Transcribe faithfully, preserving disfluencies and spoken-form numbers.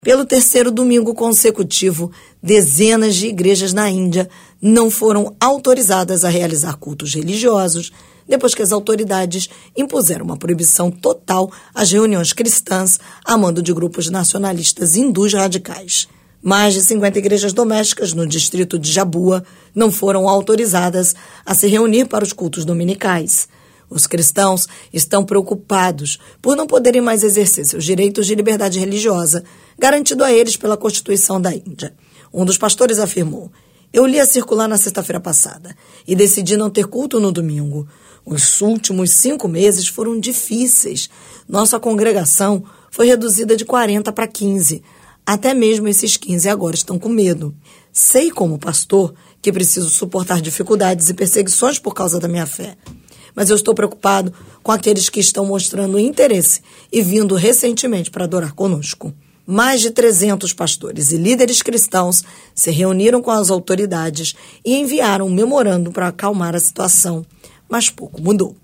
Pelo terceiro domingo consecutivo, dezenas de igrejas na Índia não foram autorizadas a realizar cultos religiosos depois que as autoridades impuseram uma proibição total às reuniões cristãs a mando de grupos nacionalistas hindus radicais. Mais de cinquenta igrejas domésticas no distrito de Jabua não foram autorizadas a se reunir para os cultos dominicais. Os cristãos estão preocupados por não poderem mais exercer seus direitos de liberdade religiosa, garantido a eles pela Constituição da Índia. Um dos pastores afirmou: "Eu li a circular na sexta-feira passada e decidi não ter culto no domingo. Os últimos cinco meses foram difíceis. Nossa congregação foi reduzida de quarenta para quinze. Até mesmo esses quinze agora estão com medo. Sei como pastor que preciso suportar dificuldades e perseguições por causa da minha fé. Mas eu estou preocupado com aqueles que estão mostrando interesse e vindo recentemente para adorar conosco." Mais de trezentos pastores e líderes cristãos se reuniram com as autoridades e enviaram um memorando para acalmar a situação, mas pouco mudou.